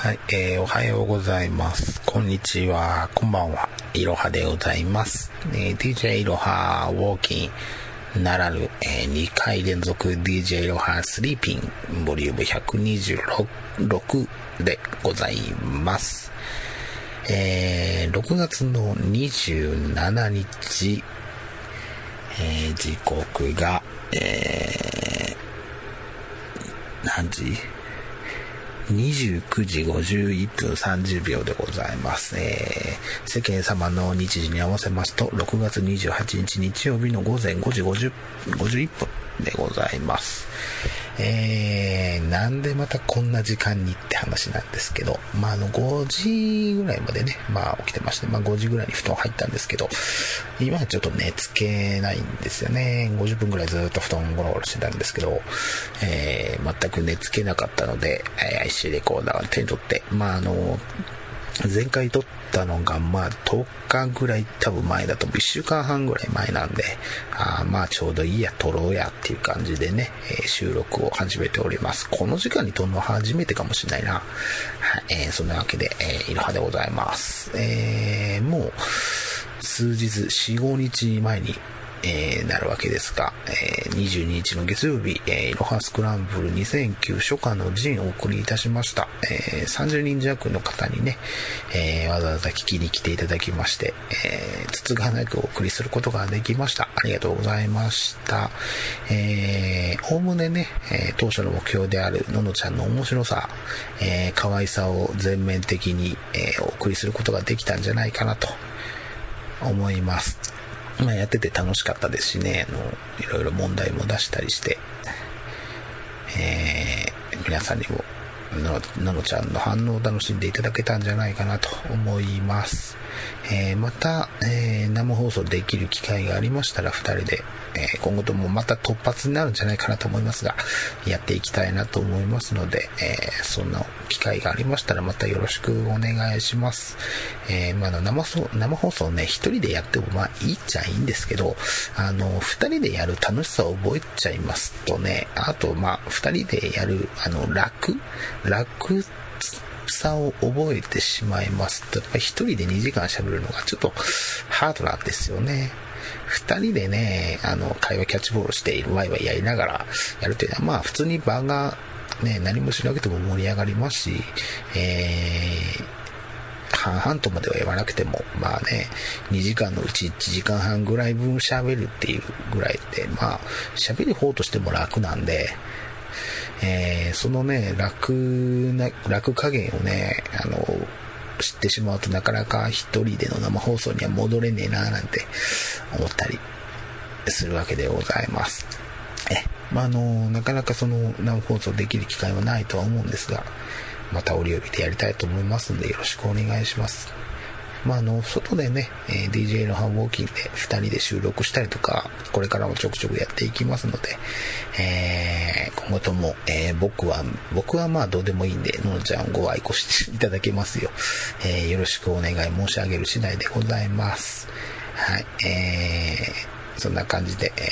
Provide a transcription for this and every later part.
はい、おはようございます。こんにちは、こんばんは。いろはでございます。DJ いろはウォーキンならぬ、2回連続 DJ いろはスリーピンボリューム126でございます。6月の27日、時刻が、何時29時51分30秒でございます。世間様の日時に合わせますと、6月28日日曜日の午前5時51分でございます。なんでまたこんな時間にって話なんですけど、5時ぐらいまでね、起きてまして、5時ぐらいに布団入ったんですけど、今はちょっと寝つけないんですよね。50分ぐらいずっと布団ゴロゴロしてたんですけど、全く寝つけなかったので、IC レコーダーを手に取って、前回撮ったのが10日ぐらい多分前だと1週間半ぐらい前なんで、ちょうどいいや撮ろうやっていう感じでね、収録を始めております。この時間に撮るのは初めてかもしれないな。はい、そんなわけで、いろはでございます。もう数日4、5日前になるわけですが、22日の月曜日、いろはスクランブル2009初夏の陣をお送りいたしました。30人弱の方にね、わざわざ聞きに来ていただきまして、つつがなくお送りすることができました。ありがとうございました。おおむねね、当初の目標であるののちゃんの面白さ、可愛さを全面的に、お送りすることができたんじゃないかなと思います。やってて楽しかったですしね、いろいろ問題も出したりして、皆さんにもののちゃんの反応を楽しんでいただけたんじゃないかなと思います。また、生放送できる機会がありましたら2人で、今後ともまた突発になるんじゃないかなと思いますが、やっていきたいなと思いますので、そんな機会がありましたらまたよろしくお願いします。生放送ね、一人でやってもいいっちゃいいんですけど、二人でやる楽しさを覚えちゃいますとね、あと二人でやる楽さを覚えてしまいますと、やっぱり一人で2時間喋るのがちょっとハードなんですよね。二人でね、会話キャッチボールしてワイワイやりながらやるというのは、普通に場がね、何もしなくても盛り上がりますし、半々とまでは言わなくても、2時間のうち1時間半ぐらい分喋るっていうぐらいで、喋る方としても楽なんで、そのね、楽加減をね、知ってしまうとなかなか一人での生放送には戻れねえななんて思ったりするわけでございます。なかなかその生放送できる機会はないとは思うんですが、また折々でやりたいと思いますのでよろしくお願いします。外でね、DJ のハンウォーキンで2人で収録したりとか、これからもちょくちょくやっていきますので、今後とも、僕はどうでもいいんで、ののちゃんをご愛顧していただけますよ。よろしくお願い申し上げる次第でございます。はい、そんな感じで、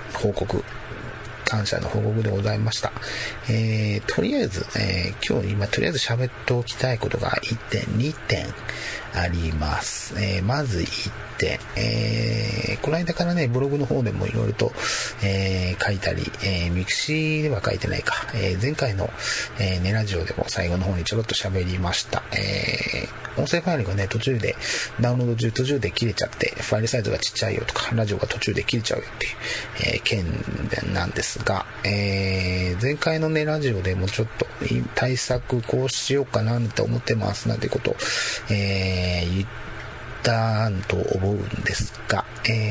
感謝の報告でございました。とりあえず、今日とりあえず喋っておきたいことが1点、2点あります。まず1点、この間からね、ブログの方でもいろいろと、書いたり、ミクシーでは書いてないか、前回の、ネラジオでも最後の方にちょろっと喋りました。音声ファイルがね、途中でダウンロード途中で切れちゃって、ファイルサイズがちっちゃいよとか、ラジオが途中で切れちゃうよっていう、件なんですが、前回のね、ラジオでもちょっと対策こうしようかなって思ってますなんてことを、言ったと思うんですが、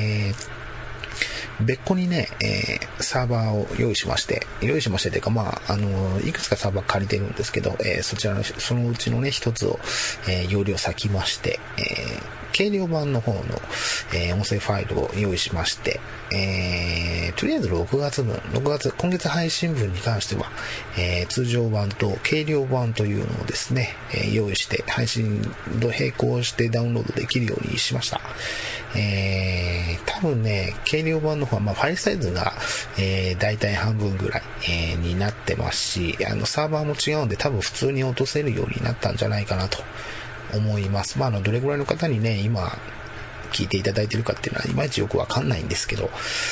別個にね、サーバーを用意しましてというか、いくつかサーバー借りてるんですけど、そのうちのね、一つを、容量割きまして、軽量版の方の、音声ファイルを用意しまして、とりあえず6月、今月配信分に関しては、通常版と軽量版というのをですね、用意して配信と並行してダウンロードできるようにしました。多分ね、軽量版のの方は、ファイルサイズが、だいたい半分ぐらい、になってますし、サーバーも違うんで多分普通に落とせるようになったんじゃないかなと思います。どれぐらいの方にね、今、聞いていただいてるかっていうのは、いまいちよくわかんないんですけど、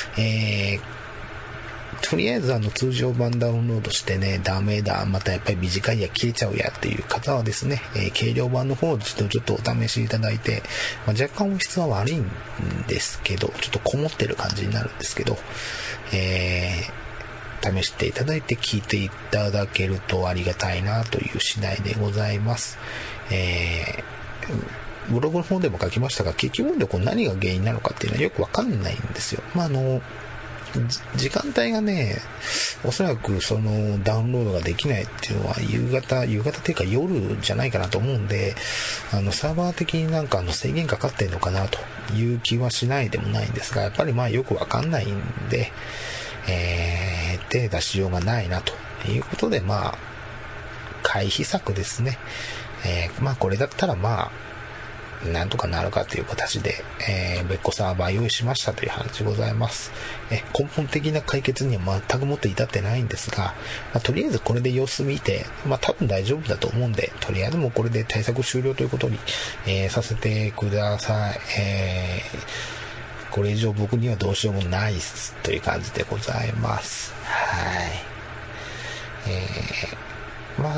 とりあえず通常版ダウンロードしてね、ダメだ、またやっぱり短いや消えちゃうやっていう方はですね、軽量版の方をちょっとお試しいただいて、若干音質は悪いんですけど、ちょっとこもってる感じになるんですけど、試していただいて聞いていただけるとありがたいなという次第でございます。ブログの方でも書きましたが、結局で何が原因なのかっていうのはよくわかんないんですよ。時間帯がね、おそらくダウンロードができないっていうのは夕方っていうか夜じゃないかなと思うんで、サーバー的に制限かかってんのかなという気はしないでもないんですが、やっぱりよくわかんないんで、手出しようがないなということで、回避策ですね。これだったらなんとかなるかという形で、別個サーバー用意しましたという話でございます。根本的な解決には全くもって至ってないんですが、とりあえずこれで様子見て、多分大丈夫だと思うんで、とりあえずもうこれで対策終了ということに、させてください。これ以上僕にはどうしようもないという感じでございます。はい。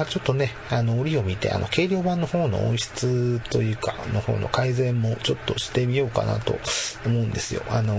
ちょっとね、折を見て、軽量版の方の音質というか、の方の改善もちょっとしてみようかなと思うんですよ。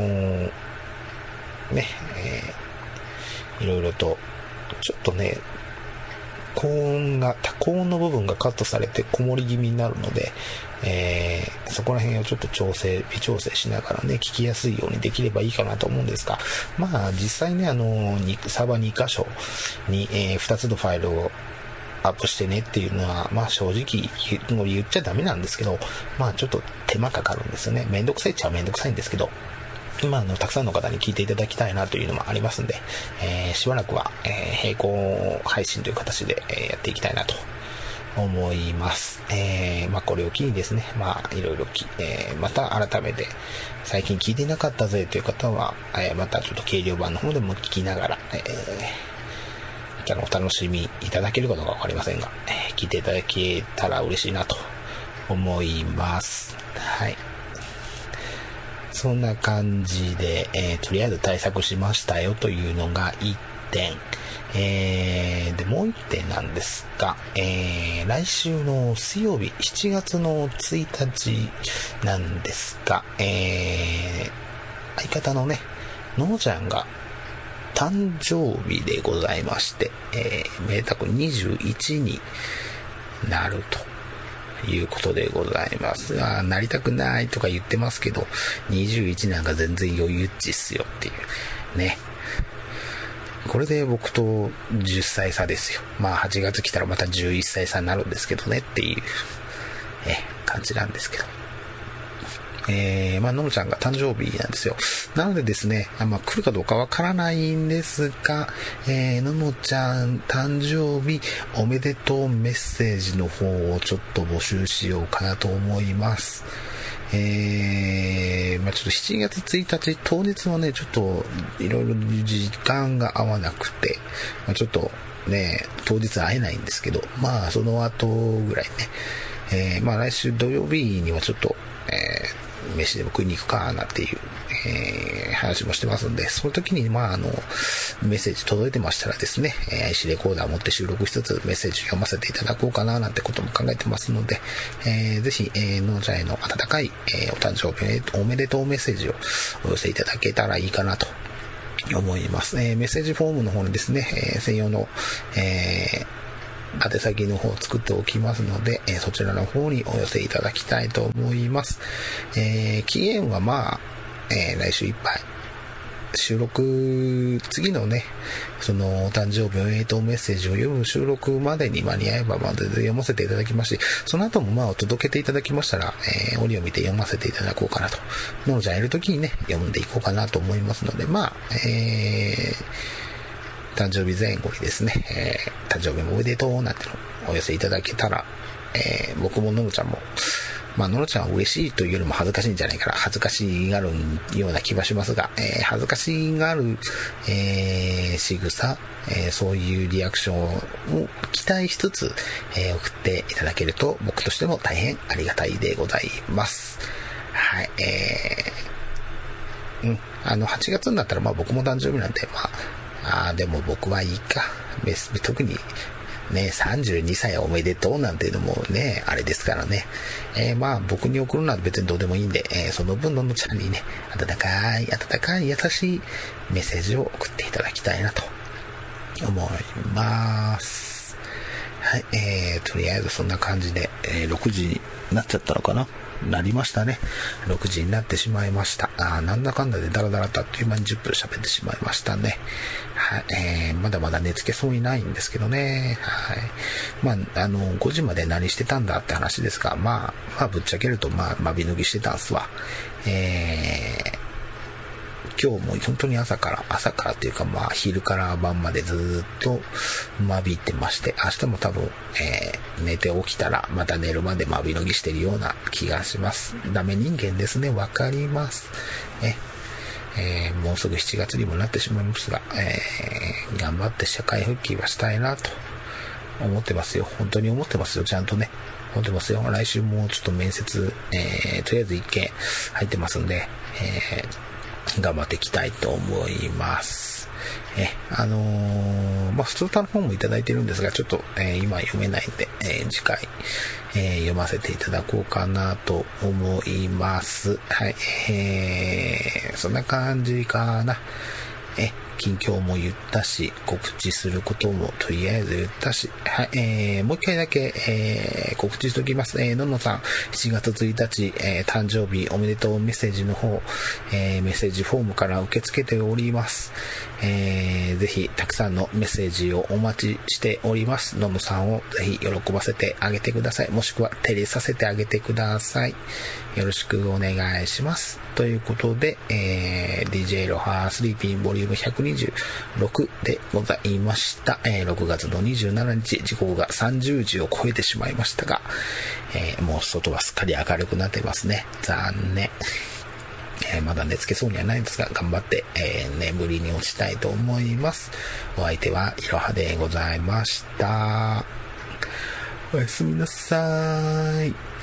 いろいろと、ちょっとね、高音の部分がカットされてこもり気味になるので、そこら辺をちょっと微調整しながらね、聞きやすいようにできればいいかなと思うんですが、実際ね、サーバー2箇所に、2つのファイルをアップしてねっていうのは、正直言っちゃダメなんですけど、ちょっと手間かかるんですよね。めんどくさいっちゃめんどくさいんですけど、たくさんの方に聞いていただきたいなというのもありますんで、しばらくは、並行配信という形で、やっていきたいなと思います。これを機にですね、いろいろまた改めて最近聞いていなかったぜという方は、またちょっと軽量版の方でも聞きながら、お楽しみいただけるかどうかわかりませんが、聞いていただけたら嬉しいなと思います。はい。そんな感じで、とりあえず対策しましたよというのが1点。で、もう1点なんですが、来週の水曜日、7月の1日なんですが、相方のね、ののちゃんが誕生日でございまして、めでたく21になるということでございます。なりたくないとか言ってますけど、21なんか全然余裕っちっすよっていうね。これで僕と10歳差ですよ。8月来たらまた11歳差になるんですけどねっていう感じなんですけど。ののちゃんが誕生日なんですよ。なのでですね、来るかどうかわからないんですが、ののちゃん誕生日おめでとうメッセージの方をちょっと募集しようかなと思います。ちょっと7月1日当日はね、ちょっといろいろ時間が合わなくて、ちょっとね、当日会えないんですけど、その後ぐらいね、来週土曜日にはちょっと、飯でも食いに行くかなっていう、話もしてますんで、その時にメッセージ届いてましたらですね、IC レコーダー持って収録しつつメッセージ読ませていただこうかななんてことも考えてますので、ぜひ、ののちゃんへの温かい、お誕生日おめでとうメッセージをお寄せいただけたらいいかなと思います。メッセージフォームの方にですね、専用の、宛先の方を作っておきますので、そちらの方にお寄せいただきたいと思います。期限は来週いっぱい。収録、次のね、そのお誕生日おめでとうメッセージを読む収録までに間に合えば全然読ませていただきますし、その後も届けていただきましたら、折を見て読ませていただこうかなと。ののちゃんいる時にね、読んでいこうかなと思いますので、誕生日前後にですね、誕生日もおめでとうなんてのをお寄せいただけたら、僕もののちゃんもののちゃんは嬉しいというよりも恥ずかしいんじゃないかな、恥ずかしがるような気はしますが、恥ずかしがる、仕草、そういうリアクションを期待しつつ、送っていただけると僕としても大変ありがたいでございます。はい、8月になったら僕も誕生日なんで、でも僕はいいか。特にね、32歳おめでとうなんていうのもね、あれですからね。僕に送るのは別にどうでもいいんで、その分ののちゃんにね、温かい優しいメッセージを送っていただきたいなと思います。はい、とりあえずそんな感じで、6時になっちゃったのかな。なりましたね。6時になってしまいました。なんだかんだでダラダラとあっという間に10分喋ってしまいましたね。はい、まだまだ寝つけそうにないんですけどね。はい。5時まで何してたんだって話ですが、ぶっちゃけると間引脱ぎしてたんすわ。今日も本当に朝からっていうか昼から晩までずっと間引いてまして、明日も多分、寝て起きたらまた寝るまで間引脱ぎしてるような気がします。ダメ人間ですね。わかります。もうすぐ7月にもなってしまいますが、頑張って社会復帰はしたいなと思ってますよ。本当に思ってますよ。ちゃんとね。思ってますよ。来週もちょっと面接、とりあえず1件入ってますんで、頑張っていきたいと思います。普通歌の本もいただいてるんですが、ちょっと、今読めないんで、次回、読ませていただこうかなと思います。はい、そんな感じかな。近況も言ったし、告知することもとりあえず言ったし、はい、もう一回だけ、告知しておきます。ののさん、7月1日、誕生日おめでとうメッセージの方、メッセージフォームから受け付けております。ぜひ、たくさんのメッセージをお待ちしております。ののさんをぜひ喜ばせてあげてください。もしくは照れさせてあげてください。よろしくお願いします。ということで、DJ ロハスリーピンボリューム126でございました。6月の27日、時刻が30時を超えてしまいましたが、もう外はすっかり明るくなってますね。残念。まだ寝つけそうにはないんですが、頑張って、眠りに落ちたいと思います。お相手はいろはでございました。おやすみなさい。